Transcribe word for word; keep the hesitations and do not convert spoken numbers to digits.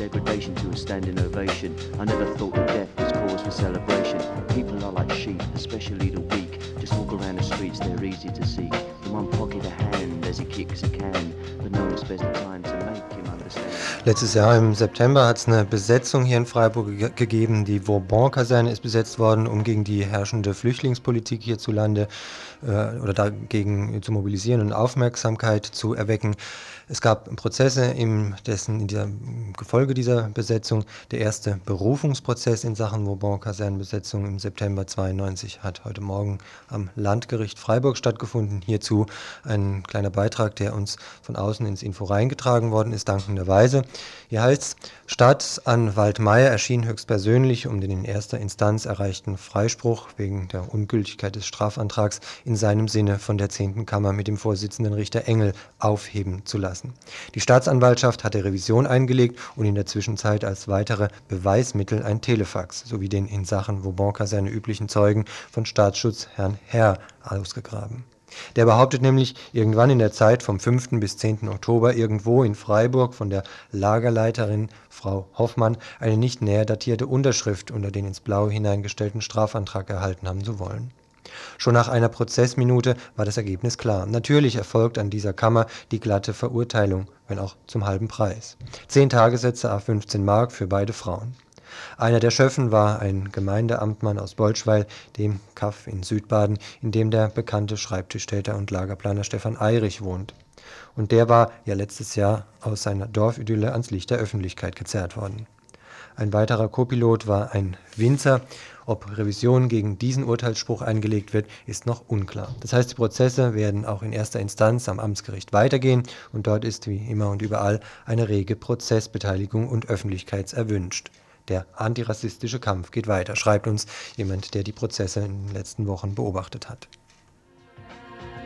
degradation to a standing ovation. I never thought that death was cause for celebration. People are like sheep, especially the weak. Just walk around the streets, they're easy to see. In one pocket a hand as he kicks a can, but no one spares the time to make him understand. Letztes Jahr im September hat es eine Besetzung hier in Freiburg ge- gegeben. Die Vauban-Kaserne ist besetzt worden, um gegen die herrschende Flüchtlingspolitik hierzulande äh, oder dagegen zu mobilisieren und Aufmerksamkeit zu erwecken. Es gab Prozesse im dessen, in der im Gefolge dieser Besetzung. Der erste Berufungsprozess in Sachen Vauban-Kasernenbesetzung im September zweiundneunzig hat heute Morgen am Landgericht Freiburg stattgefunden. Hierzu ein kleiner Beitrag, der uns von außen ins Info reingetragen worden ist, dankenderweise. Hier heißt es, Staatsanwalt Meyer erschien höchstpersönlich, um den in erster Instanz erreichten Freispruch wegen der Ungültigkeit des Strafantrags in seinem Sinne von der zehnten Kammer mit dem Vorsitzenden Richter Engel aufheben zu lassen. Die Staatsanwaltschaft hatte Revision eingelegt und in der Zwischenzeit als weitere Beweismittel ein Telefax sowie den in Sachen Vauban-Kaserne üblichen Zeugen von Staatsschutz Herrn Herr ausgegraben. Der behauptet nämlich, irgendwann in der Zeit vom fünften bis zehnten Oktober irgendwo in Freiburg von der Lagerleiterin Frau Hoffmann eine nicht näher datierte Unterschrift unter den ins Blaue hineingestellten Strafantrag erhalten haben zu wollen. Schon nach einer Prozessminute war das Ergebnis klar. Natürlich erfolgt an dieser Kammer die glatte Verurteilung, wenn auch zum halben Preis. Zehn Tagessätze à fünfzehn Mark für beide Frauen. Einer der Schöffen war ein Gemeindeamtmann aus Bolschweil, dem Kaff in Südbaden, in dem der bekannte Schreibtischtäter und Lagerplaner Stefan Eirich wohnt. Und der war ja letztes Jahr aus seiner Dorfidylle ans Licht der Öffentlichkeit gezerrt worden. Ein weiterer Co-Pilot war ein Winzer. Ob Revision gegen diesen Urteilsspruch eingelegt wird, ist noch unklar. Das heißt, die Prozesse werden auch in erster Instanz am Amtsgericht weitergehen und dort ist wie immer und überall eine rege Prozessbeteiligung und Öffentlichkeit erwünscht. Der antirassistische Kampf geht weiter, schreibt uns jemand, der die Prozesse in den letzten Wochen beobachtet hat.